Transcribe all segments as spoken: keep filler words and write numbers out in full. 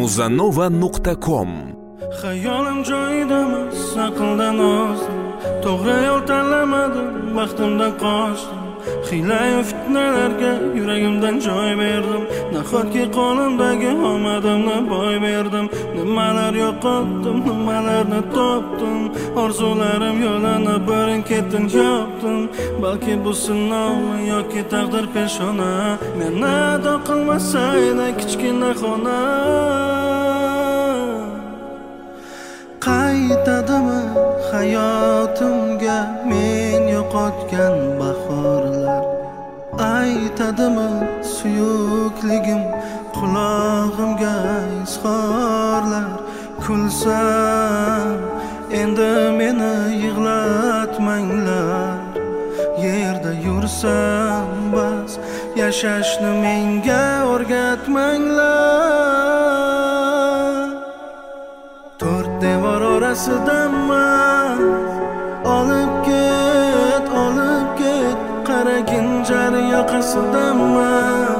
muzanova nuqta com. Xayolim joyidamas, aqldan ozdim, to'g'ri yo'l tanlamadim, baxtimdan qochdim. Hiyla-yu fitnalarga yuragimdan joy berdim, nahotki qo'limdagi omadimni boy berdim. Nimalar yo'qotdim, nimalarni topdim, orzularim yo'lini birin-ketin yopdim. Balki bu sinovmi yoki taqdir peshona, meni ado qilmasa edi kichkina xona. Qaytadimi hayotimga men yo'qotgan bahorlar? Aytadimi suyukligim qulog'imga izhorlar? Kulsam endi meni yig'latmanglar. Yerda yursam bas, yashashni menga o'rgatmanglar. To'rt devor orasidaman, olib ket, olib ket, qaragin jar yoqasidaman.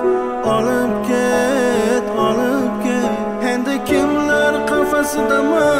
Olib ket, olib ket, endi kimlar qafasidaman.